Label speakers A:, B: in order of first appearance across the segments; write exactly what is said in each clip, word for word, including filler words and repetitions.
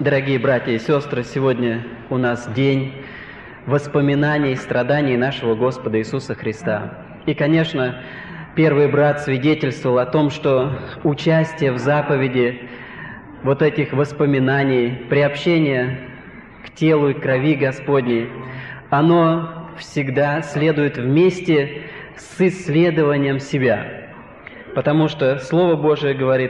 A: Дорогие братья и сестры, сегодня у нас день воспоминаний и страданий нашего Господа Иисуса Христа. И, конечно, первый брат свидетельствовал о том, что участие в заповеди вот этих воспоминаний, приобщение к телу и крови Господней, оно всегда следует вместе с исследованием себя. Потому что Слово Божие говорит: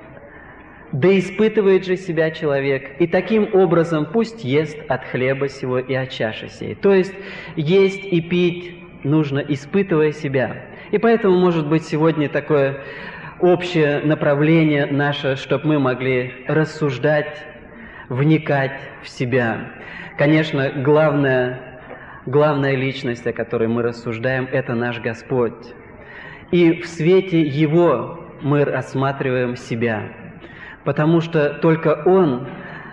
A: «Да испытывает же себя человек, и таким образом пусть ест от хлеба сего и от чаши сей». То есть есть и пить нужно, испытывая себя. И поэтому, может быть, сегодня такое общее направление наше, чтобы мы могли рассуждать, вникать в себя. Конечно, главная, главная личность, о которой мы рассуждаем, это наш Господь. И в свете Его мы рассматриваем себя. Потому что только Он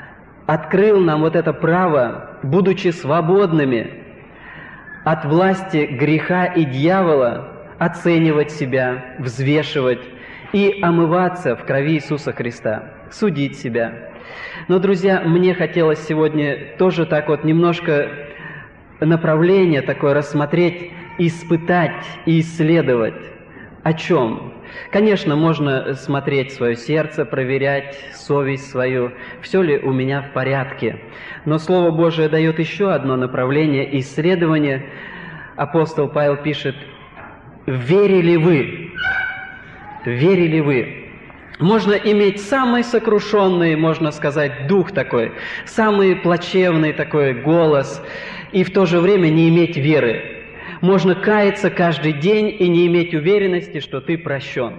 A: открыл нам вот это право, будучи свободными от власти греха и дьявола, оценивать себя, взвешивать и омываться в крови Иисуса Христа, судить себя. Но, друзья, мне хотелось сегодня тоже так вот немножко направление такое рассмотреть, испытать и исследовать. О чем? Конечно, можно смотреть свое сердце, проверять совесть свою, все ли у меня в порядке. Но Слово Божие дает еще одно направление исследования. Апостол Павел пишет: «Верили вы?» Верили вы? Можно иметь самый сокрушенный, можно сказать, дух такой, самый плачевный такой голос, и в то же время не иметь веры. Можно каяться каждый день и не иметь уверенности, что ты прощен.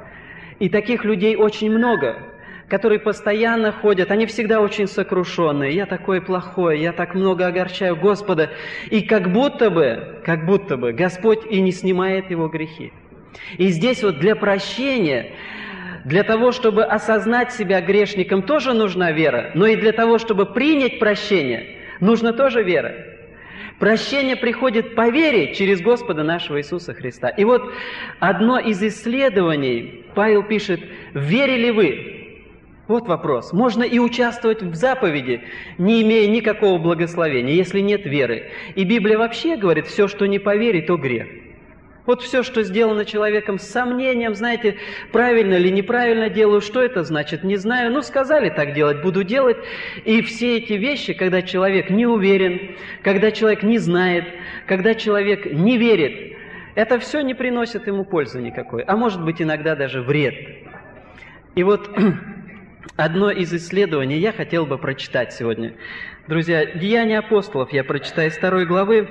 A: И таких людей очень много, которые постоянно ходят, они всегда очень сокрушенные. Я такой плохой, я так много огорчаю Господа. И как будто бы, как будто бы Господь и не снимает его грехи. И здесь вот для прощения, для того, чтобы осознать себя грешником, тоже нужна вера. Но и для того, чтобы принять прощение, нужна тоже вера. Прощение приходит по вере через Господа нашего Иисуса Христа. И вот одно из исследований, Павел пишет: «Верили вы?» Вот вопрос. Можно и участвовать в заповеди, не имея никакого благословения, если нет веры. И Библия вообще говорит: все, что не по вере, то грех. Вот все, что сделано человеком с сомнением, знаете, правильно или неправильно делаю, что это значит, не знаю. Ну, сказали так делать, буду делать. И все эти вещи, когда человек не уверен, когда человек не знает, когда человек не верит, это все не приносит ему пользы никакой, а может быть иногда даже вред. И вот одно из исследований я хотел бы прочитать сегодня. Друзья, Деяния апостолов я прочитаю из второй главы,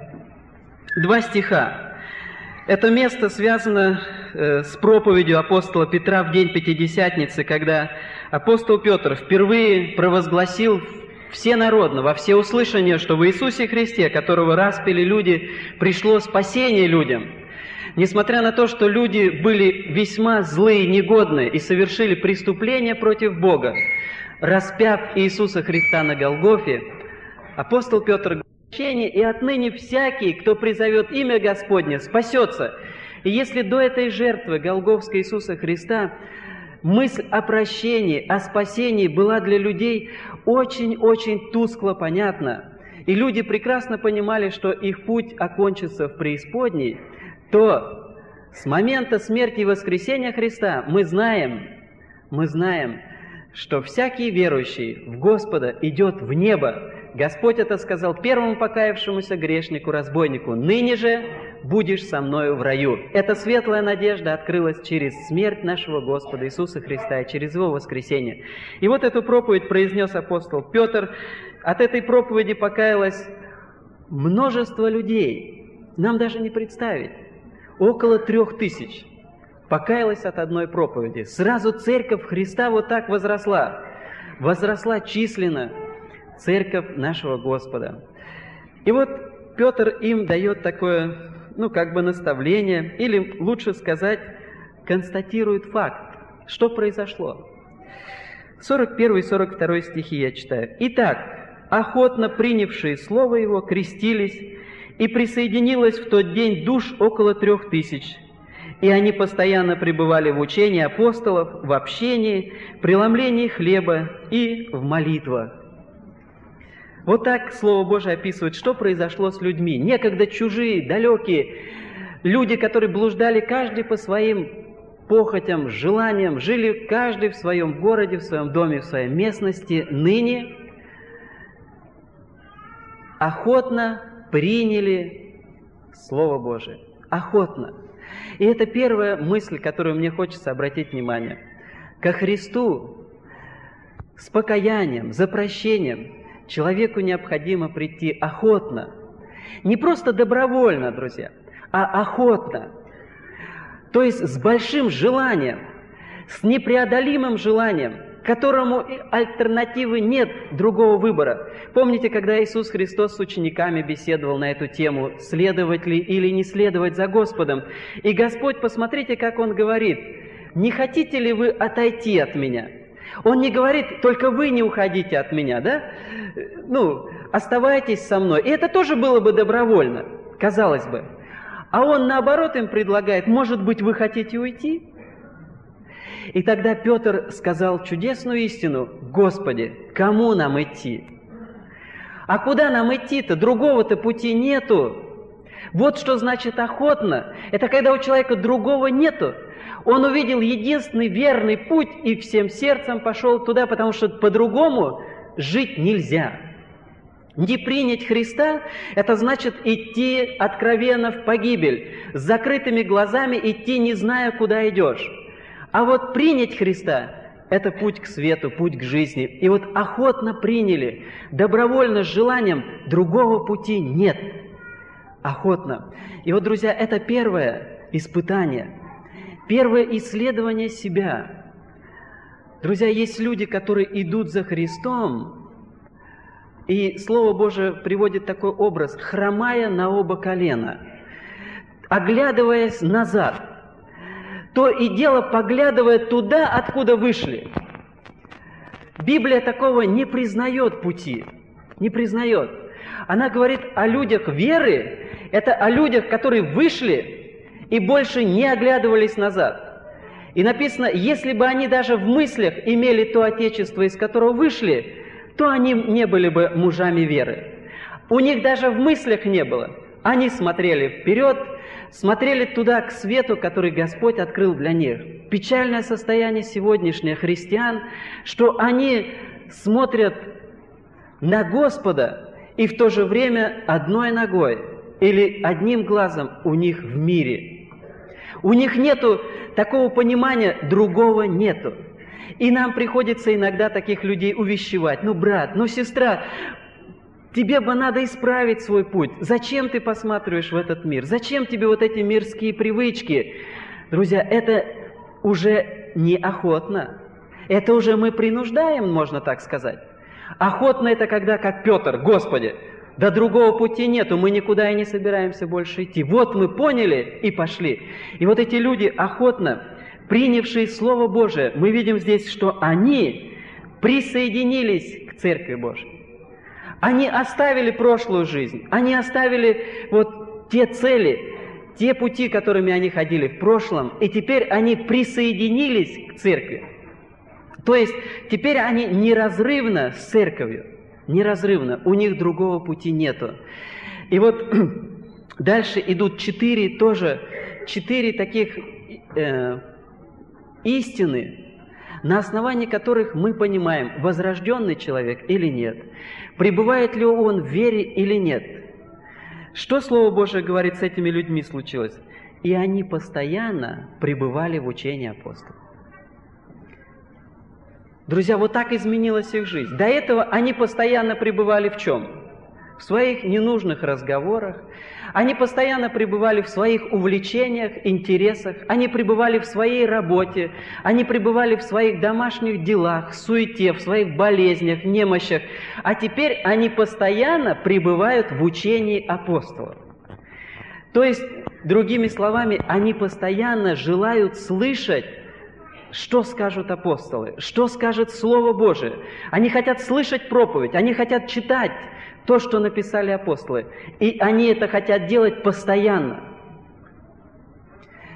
A: два стиха. Это место связано э, с проповедью апостола Петра в день Пятидесятницы, когда апостол Петр впервые провозгласил всенародно, во всеуслышание, что в Иисусе Христе, которого распяли люди, пришло спасение людям. Несмотря на то, что люди были весьма злые, негодные и совершили преступления против Бога, распяв Иисуса Христа на Голгофе, апостол Петр: «И отныне всякий, кто призовет имя Господне, спасется». И если до этой жертвы Голгофской Иисуса Христа мысль о прощении, о спасении была для людей очень-очень тускло понятна, и люди прекрасно понимали, что их путь окончится в преисподней, то с момента смерти и воскресения Христа мы знаем, мы знаем, что всякий верующий в Господа идет в небо. Господь это сказал первому покаявшемуся грешнику, разбойнику: «Ныне же будешь со мною в раю». Эта светлая надежда открылась через смерть нашего Господа Иисуса Христа и через Его воскресение. И вот эту проповедь произнес апостол Петр. От этой проповеди покаялось множество людей. Нам даже не представить. Около трех тысяч покаялось от одной проповеди. Сразу церковь Христа вот так возросла. Возросла численно церковь нашего Господа. И вот Петр им дает такое, ну, как бы наставление, или, лучше сказать, констатирует факт, что произошло. сорок первый и сорок второй стихи я читаю. «Итак, охотно принявшие слово его крестились, и присоединилось в тот день душ около трех тысяч. И они постоянно пребывали в учении апостолов, в общении, преломлении хлеба и в молитвах. Вот так Слово Божие описывает, что произошло с людьми. Некогда чужие, далекие, люди, которые блуждали каждый по своим похотям, желаниям, жили каждый в своем городе, в своем доме, в своей местности, ныне охотно приняли Слово Божие. Охотно. И это первая мысль, которую мне хочется обратить внимание. Ко Христу с покаянием, за прощением человеку необходимо прийти охотно. Не просто добровольно, друзья, а охотно. То есть с большим желанием, с непреодолимым желанием, которому альтернативы нет, другого выбора. Помните, когда Иисус Христос с учениками беседовал на эту тему, следовать ли или не следовать за Господом? И Господь, посмотрите, как Он говорит: «Не хотите ли вы отойти от Меня?» Он не говорит: «Только вы не уходите от Меня», да? Ну, оставайтесь со мной. И это тоже было бы добровольно, казалось бы. А Он, наоборот, им предлагает: «Может быть, вы хотите уйти?» И тогда Петр сказал чудесную истину: «Господи, кому нам идти?» А куда нам идти-то? Другого-то пути нету. Вот что значит охотно. Это когда у человека другого нету. Он увидел единственный верный путь и всем сердцем пошел туда, потому что по-другому жить нельзя. Не принять Христа – это значит идти откровенно в погибель, с закрытыми глазами идти, не зная, куда идешь. А вот принять Христа – это путь к свету, путь к жизни. И вот охотно приняли, добровольно, с желанием, другого пути нет. Охотно. И вот, друзья, это первое испытание, первое исследование себя. Друзья, есть люди, которые идут за Христом, и Слово Божие приводит такой образ: хромая на оба колена, оглядываясь назад, то и дело поглядывая туда, откуда вышли. Библия такого не признает пути, не признает. Она говорит о людях веры, это о людях, которые вышли и больше не оглядывались назад. И написано: если бы они даже в мыслях имели то отечество, из которого вышли, то они не были бы мужами веры. У них даже в мыслях не было. Они смотрели вперед, смотрели туда, к свету, который Господь открыл для них. Печальное состояние сегодняшних христиан, что они смотрят на Господа и в то же время одной ногой или одним глазом у них в мире. У них нету такого понимания, другого нету. И нам приходится иногда таких людей увещевать: ну, брат, ну, сестра, тебе бы надо исправить свой путь. Зачем ты посматриваешь в этот мир? Зачем тебе вот эти мирские привычки? Друзья, это уже неохотно. Это уже мы принуждаем, можно так сказать. Охотно это когда, как Петр: Господи, да другого пути нету, мы никуда и не собираемся больше идти. Вот мы поняли и пошли. И вот эти люди охотно принявшие Слово Божие, мы видим здесь, что они присоединились к Церкви Божией. Они оставили прошлую жизнь, они оставили вот те цели, те пути, которыми они ходили в прошлом, и теперь они присоединились к Церкви. То есть теперь они неразрывно с Церковью, неразрывно, у них другого пути нету. И вот дальше идут четыре тоже, четыре таких э, истины, на основании которых мы понимаем, возрожденный человек или нет, пребывает ли он в вере или нет. Что Слово Божие говорит, с этими людьми случилось? И они постоянно пребывали в учении апостолов. Друзья, вот так изменилась их жизнь. До этого они постоянно пребывали в чем? В своих ненужных разговорах. Они постоянно пребывали в своих увлечениях, интересах. Они пребывали в своей работе. Они пребывали в своих домашних делах, суете, в своих болезнях, немощах. А теперь они постоянно пребывают в учении апостолов. То есть, другими словами, они постоянно желают слышать, что скажут апостолы, что скажет Слово Божие. Они хотят слышать проповедь, они хотят читать то, что написали апостолы. И они это хотят делать постоянно.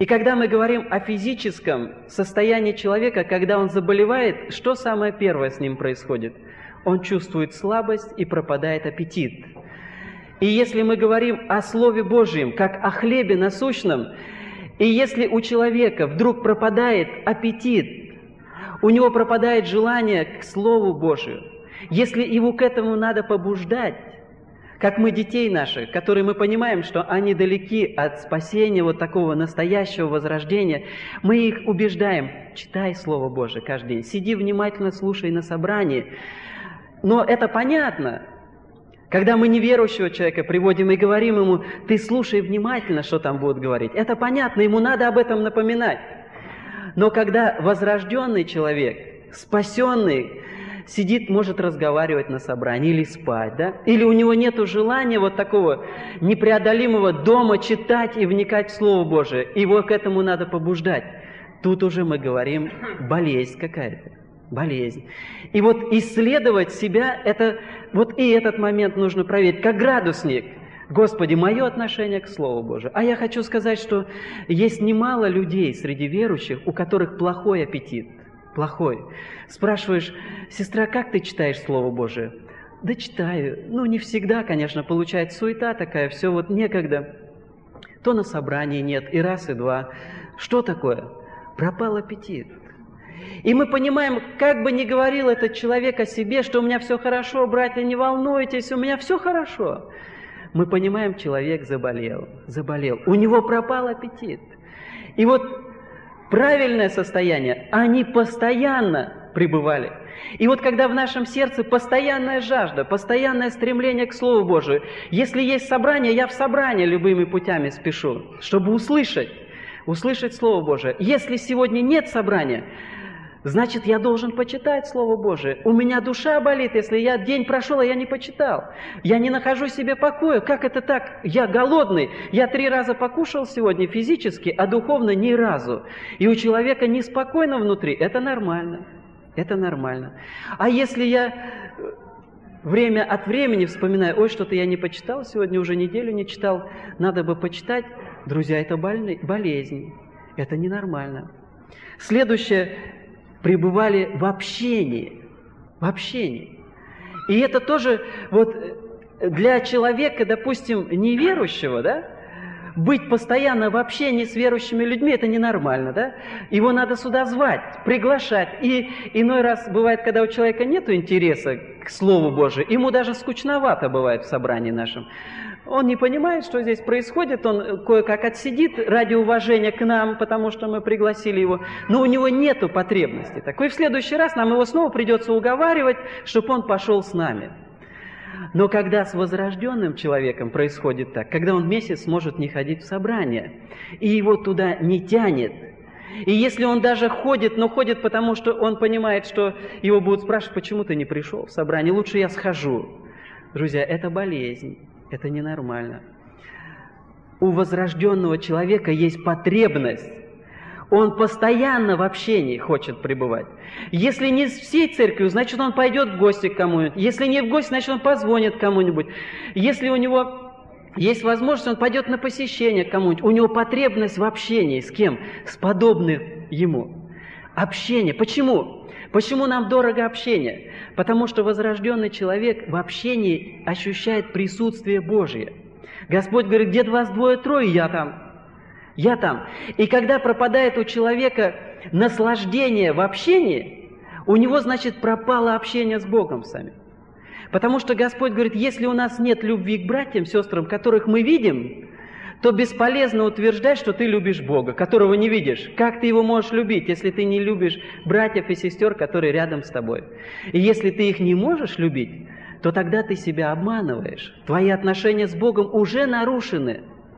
A: И когда мы говорим о физическом состоянии человека, когда он заболевает, что самое первое с ним происходит? Он чувствует слабость и пропадает аппетит. И если мы говорим о Слове Божьем, как о хлебе насущном, и если у человека вдруг пропадает аппетит, у него пропадает желание к Слову Божию, если его к этому надо побуждать, как мы детей наших, которые мы понимаем, что они далеки от спасения, вот такого настоящего возрождения, мы их убеждаем: читай Слово Божие каждый день, сиди внимательно, слушай на собрании. Но это понятно. Когда мы неверующего человека приводим и говорим ему: ты слушай внимательно, что там будут говорить, это понятно, ему надо об этом напоминать. Но когда возрожденный человек, спасенный, сидит, может разговаривать на собрании или спать, да? Или у него нет желания вот такого непреодолимого дома читать и вникать в Слово Божие, его к этому надо побуждать. Тут уже мы говорим: болезнь какая-то, болезнь. И вот исследовать себя, это вот и этот момент нужно проверить, как градусник. Господи, мое отношение к Слову Божию. А я хочу сказать, что есть немало людей среди верующих, у которых плохой аппетит. Плохой. Спрашиваешь: сестра, как ты читаешь Слово Божие? Да читаю. Ну, не всегда, конечно, получается суета такая, все вот некогда. То на собрании нет, и раз, и два. Что такое? Пропал аппетит. И мы понимаем, как бы ни говорил этот человек о себе, что у меня все хорошо, братья, не волнуйтесь, у меня все хорошо. Мы понимаем, человек заболел, заболел. У него пропал аппетит. И вот правильное состояние, они постоянно пребывали. И вот когда в нашем сердце постоянная жажда, постоянное стремление к Слову Божию, если есть собрание, я в собрание любыми путями спешу, чтобы услышать, услышать Слово Божие. Если сегодня нет собрания, значит, я должен почитать Слово Божие. У меня душа болит, если я день прошел, а я не почитал. Я не нахожу себе покоя. Как это так? Я голодный. Я три раза покушал сегодня физически, а духовно ни разу. И у человека неспокойно внутри. Это нормально. Это нормально. А если я время от времени вспоминаю: ой, что-то я не почитал сегодня, уже неделю не читал, надо бы почитать. Друзья, это больный, болезнь. Это ненормально. Следующее. Пребывали в общении, в общении. И это тоже вот для человека, допустим, неверующего, да, быть постоянно в общении с верующими людьми, это ненормально, да? Его надо сюда звать, приглашать. И иной раз бывает, когда у человека нет интереса к Слову Божию, ему даже скучновато бывает в собрании нашем. Он не понимает, что здесь происходит, он кое-как отсидит ради уважения к нам, потому что мы пригласили его, но у него нету потребности такой. В следующий раз нам его снова придется уговаривать, чтобы он пошел с нами. Но когда с возрожденным человеком происходит так, когда он месяц может не ходить в собрание, и его туда не тянет, и если он даже ходит, но ходит потому, что он понимает, что его будут спрашивать: почему ты не пришел в собрание, лучше я схожу. Друзья, это болезнь. Это ненормально. У возрожденного человека есть потребность. Он постоянно в общении хочет пребывать. Если не с всей церковью, значит, он пойдет в гости к кому-нибудь. Если не в гости, значит, он позвонит кому-нибудь. Если у него есть возможность, он пойдет на посещение к кому-нибудь. У него потребность в общении. С кем? С подобным ему. Общение. Почему? Почему нам дорого общение? Потому что возрожденный человек в общении ощущает присутствие Божие. Господь говорит: где вас двое-трое, я там. Я там. И когда пропадает у человека наслаждение в общении, у него, значит, пропало общение с Богом сами. Потому что Господь говорит: если у нас нет любви к братьям, сестрам, которых мы видим, то бесполезно утверждать, что ты любишь Бога, которого не видишь. Как ты его можешь любить, если ты не любишь братьев и сестер, которые рядом с тобой? И если ты их не можешь любить, то тогда ты себя обманываешь. Твои отношения с Богом уже нарушены.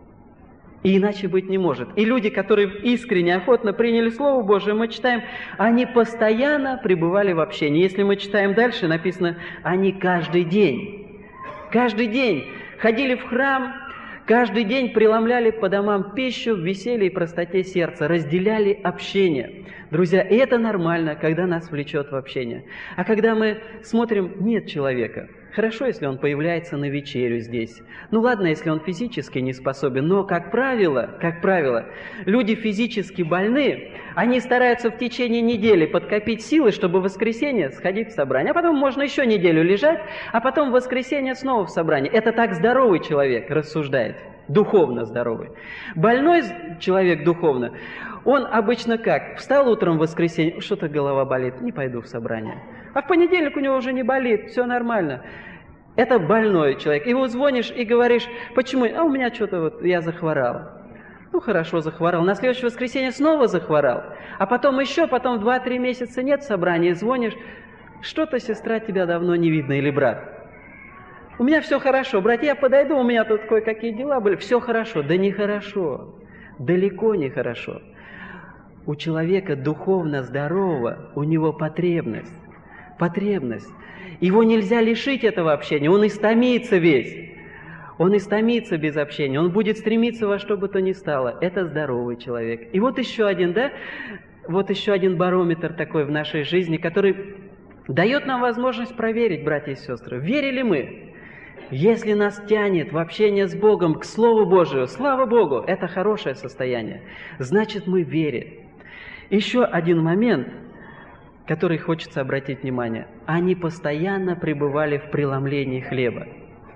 A: И иначе быть не может. И люди, которые искренне, охотно приняли Слово Божие, мы читаем, они постоянно пребывали в общении. Если мы читаем дальше, написано: они каждый день, каждый день ходили в храм, каждый день преломляли по домам пищу в веселье и простоте сердца, разделяли общение. Друзья, и это нормально, когда нас влечет в общение. А когда мы смотрим, нет человека, Хорошо, если он появляется на вечерю здесь. Ну ладно, если он физически не способен, но, как правило, как правило, люди физически больны, они стараются в течение недели подкопить силы, чтобы в воскресенье сходить в собрание. А потом можно еще неделю лежать, а потом в воскресенье снова в собрание. Это так здоровый человек рассуждает, духовно здоровый. Больной человек духовно, он обычно как? Встал утром в воскресенье, что-то голова болит, не пойду в собрание. А в понедельник у него уже не болит, все нормально. Это больной человек. Его звонишь и говоришь, почему? А у меня что-то вот, я захворал. Ну хорошо, захворал. На следующее воскресенье снова захворал. А потом еще, потом два-три месяца нет собрания, звонишь, что-то, сестра, тебя давно не видно, или брат. У меня все хорошо, братья, я подойду, у меня тут кое-какие дела были, все хорошо. Да нехорошо, далеко не хорошо. У человека духовно здорового, у него потребность. Потребность. Его нельзя лишить этого общения, он истомится весь. Он истомится без общения, он будет стремиться во что бы то ни стало. Это здоровый человек. И вот еще один, да, вот еще один барометр такой в нашей жизни, который дает нам возможность проверить, братья и сестры, верили мы. Если нас тянет в общение с Богом, к Слову Божию, слава Богу, это хорошее состояние, значит мы верим. Еще один момент, который хочется обратить внимание. Они постоянно пребывали в преломлении хлеба.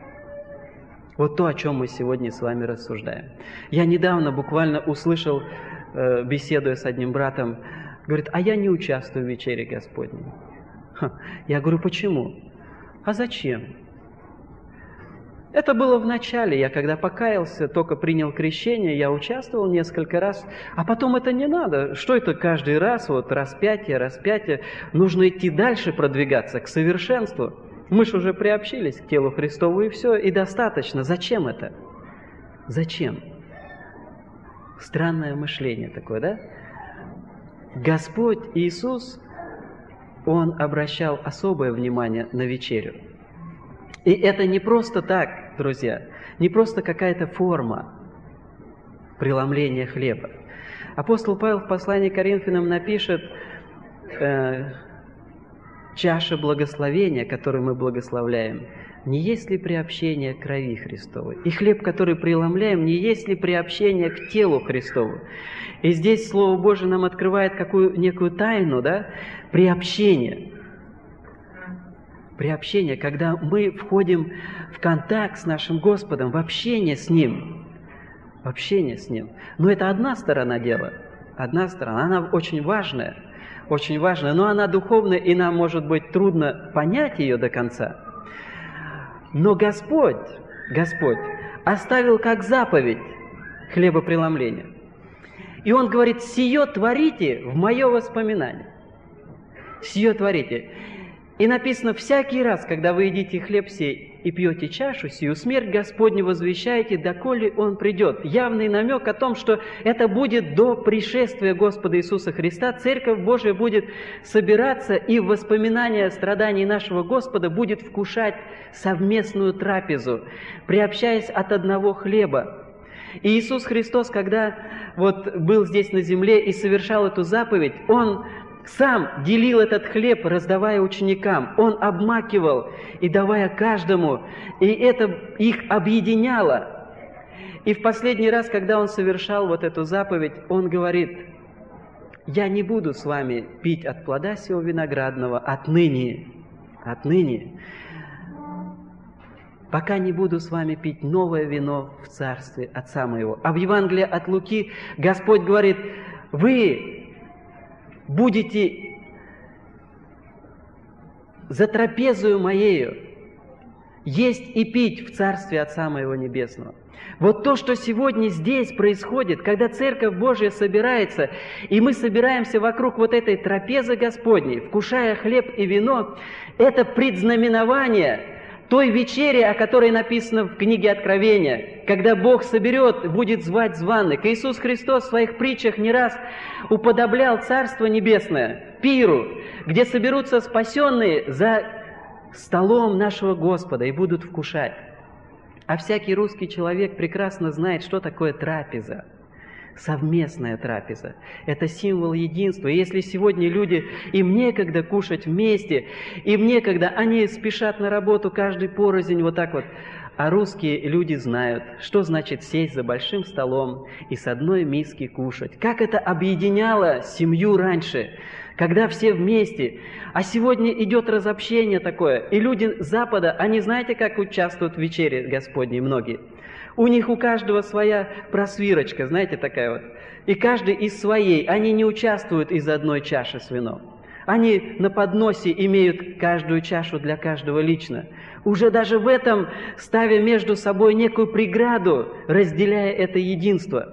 A: Вот то, о чем мы сегодня с вами рассуждаем. Я недавно буквально услышал, э, беседуя с одним братом, говорит, а я не участвую в вечере Господней. Ха. Я говорю, почему? А зачем? Это было в начале, я когда покаялся, только принял крещение, я участвовал несколько раз, а потом это не надо. Что это каждый раз, вот распятие, распятие, нужно идти дальше, продвигаться к совершенству. Мы же уже приобщились к телу Христову, и все, и достаточно. Зачем это? Зачем? Странное мышление такое, да? Господь Иисус, Он обращал особое внимание на вечерю. И это не просто так, друзья, не просто какая-то форма преломления хлеба. Апостол Павел в послании к Коринфянам напишет, э, чаша благословения, которую мы благословляем, не есть ли приобщение к крови Христовой? И хлеб, который преломляем, не есть ли приобщение к телу Христову? И здесь Слово Божие нам открывает какую некую тайну, да, приобщение. Приобщение, когда мы входим в контакт с нашим Господом, в общение с Ним. В общение с Ним. Но это одна сторона дела. Одна сторона. Она очень важная. Очень важная. Но она духовная, и нам, может быть, трудно понять ее до конца. Но Господь, Господь оставил как заповедь хлебопреломления. И Он говорит, сие творите в мое воспоминание. Сие творите. И написано, всякий раз, когда вы едите хлеб сей и пьете чашу сию, смерть Господню возвещаете, доколе Он придет. Явный намек о том, что это будет до пришествия Господа Иисуса Христа. Церковь Божия будет собираться и в воспоминания страданий нашего Господа будет вкушать совместную трапезу, приобщаясь от одного хлеба. И Иисус Христос, когда вот был здесь на земле и совершал эту заповедь, Он сам делил этот хлеб, раздавая ученикам. Он обмакивал и давая каждому. И это их объединяло. И в последний раз, когда Он совершал вот эту заповедь, Он говорит, «Я не буду с вами пить от плода сего виноградного отныне, отныне, пока не буду с вами пить новое вино в царстве Отца моего». А в Евангелии от Луки Господь говорит, «Вы будете за трапезою моею есть и пить в Царстве Отца моего Небесного». Вот то, что сегодня здесь происходит, когда Церковь Божия собирается, и мы собираемся вокруг вот этой трапезы Господней, вкушая хлеб и вино, это предзнаменование той вечери, о которой написано в книге Откровения, когда Бог соберет, будет звать званых. Иисус Христос в своих притчах не раз уподоблял Царство Небесное пиру, где соберутся спасенные за столом нашего Господа и будут вкушать. А всякий русский человек прекрасно знает, что такое трапеза. совместная трапеза. Это символ единства. И если сегодня люди, им некогда кушать вместе, им некогда, они спешат на работу каждый порознь вот так вот. А русские люди знают, что значит сесть за большим столом и с одной миски кушать. Как это объединяло семью раньше, когда все вместе. А сегодня идет разобщение такое. И люди Запада, они знаете, как участвуют в вечере Господней многие? У них у каждого своя просвирочка, знаете, такая вот. И каждый из своей. Они не участвуют из одной чаши с вином. Они на подносе имеют каждую чашу для каждого лично. Уже даже в этом ставя между собой некую преграду, разделяя это единство.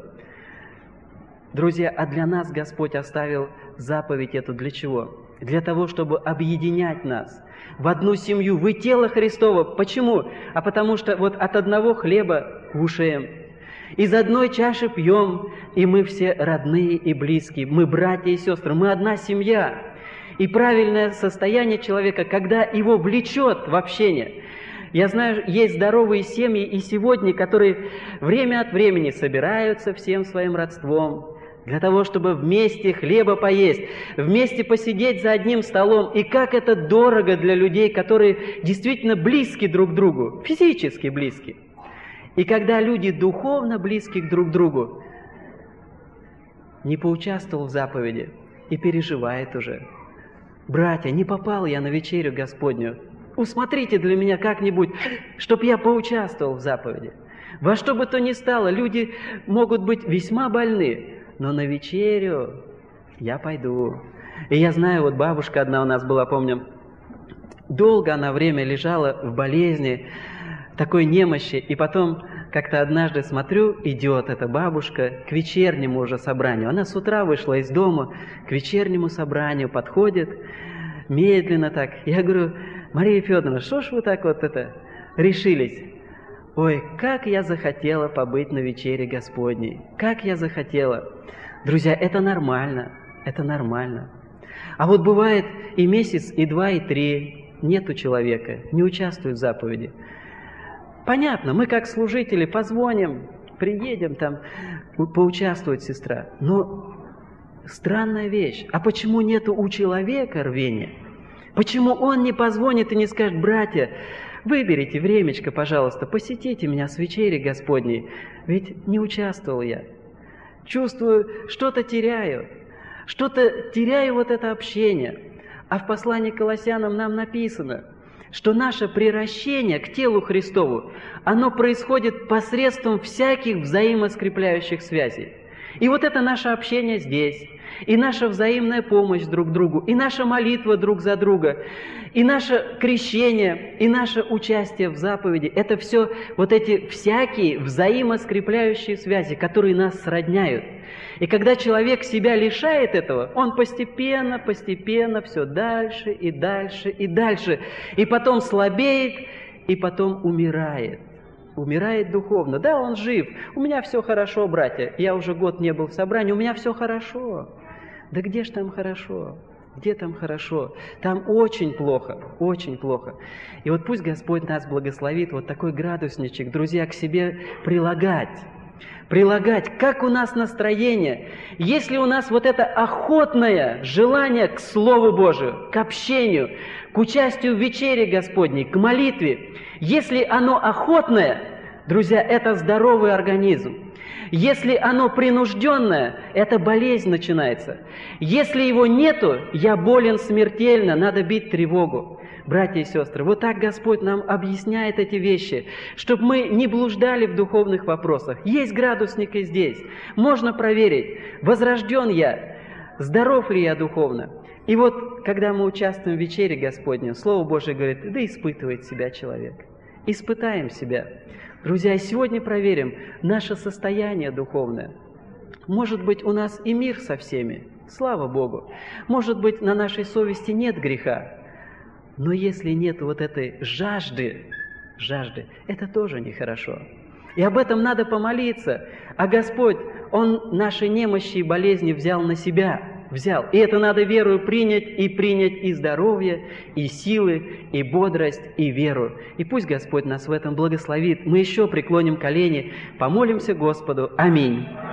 A: Друзья, а для нас Господь оставил заповедь эту для чего? Для того, чтобы объединять нас в одну семью. Вы тело Христово. Почему? А потому что вот от одного хлеба кушаем, из одной чаши пьем, и мы все родные и близкие. Мы братья и сестры, мы одна семья. И правильное состояние человека, когда его влечет в общение. Я знаю, есть здоровые семьи и сегодня, которые время от времени собираются всем своим родством для того, чтобы вместе хлеба поесть, вместе посидеть за одним столом. И как это дорого для людей, которые действительно близки друг к другу, физически близки. И когда люди духовно близки друг к другу, не поучаствовал в заповеди и переживает уже. Братья, не попал я на вечерю Господню. Усмотрите для меня как-нибудь, чтоб я поучаствовал в заповеди. Во что бы то ни стало, люди могут быть весьма больны, но на вечерю я пойду. И я знаю, вот бабушка одна у нас была, помню, долго она время лежала в болезни, такой немощи, и потом как-то однажды смотрю, идет эта бабушка к вечернему уже собранию. Она с утра вышла из дома, к вечернему собранию подходит, медленно так. Я говорю: Мария Федоровна, что ж вы так вот это решились? Ой, как я захотела побыть на вечере Господней, как я захотела. Друзья, это нормально, это нормально. А вот бывает и месяц, и два, и три нету человека, не участвует в заповеди. Понятно, мы как служители позвоним, приедем там, поучаствовать, сестра. Но странная вещь. А почему нету у человека рвения? Почему он не позвонит и не скажет: братья, выберите времечко, пожалуйста, посетите меня с вечери Господней, ведь не участвовал я. Чувствую, что-то теряю, что-то теряю вот это общение. А в послании к Колоссянам нам написано, что наше приращение к телу Христову, оно происходит посредством всяких взаимоскрепляющих связей. И вот это наше общение здесь, и наша взаимная помощь друг другу, и наша молитва друг за друга, и наше крещение, и наше участие в заповеди, это все вот эти всякие взаимоскрепляющие связи, которые нас сродняют. И когда человек себя лишает этого, он постепенно, постепенно все дальше и дальше и дальше, и потом слабеет, и потом умирает. Умирает духовно. Да, он жив. У меня все хорошо, братья. Я уже год не был в собрании, у меня все хорошо. Да где ж там хорошо? Где там хорошо? Там очень плохо, очень плохо. И вот пусть Господь нас благословит вот такой градусничек, друзья, к себе прилагать. Прилагать, как у нас настроение. Если у нас вот это охотное желание к Слову Божию, к общению, к участию в вечере Господней, к молитве, если оно охотное, друзья, это здоровый организм. Если оно принужденное, это болезнь начинается. Если его нету, я болен смертельно, надо бить тревогу. Братья и сестры, вот так Господь нам объясняет эти вещи, чтобы мы не блуждали в духовных вопросах. Есть градусник и здесь. Можно проверить, возрожден я, здоров ли я духовно. И вот, когда мы участвуем в вечере Господней, Слово Божие говорит: да испытывает себя человек. Испытаем себя. Друзья, и сегодня проверим наше состояние духовное. Может быть, у нас и мир со всеми, слава Богу. Может быть, на нашей совести нет греха. Но если нет вот этой жажды, жажды, это тоже нехорошо. И об этом надо помолиться. А Господь, Он наши немощи и болезни взял на себя, взял. И это надо верою принять, и принять и здоровье, и силы, и бодрость, и веру. И пусть Господь нас в этом благословит. Мы еще преклоним колени, помолимся Господу. Аминь.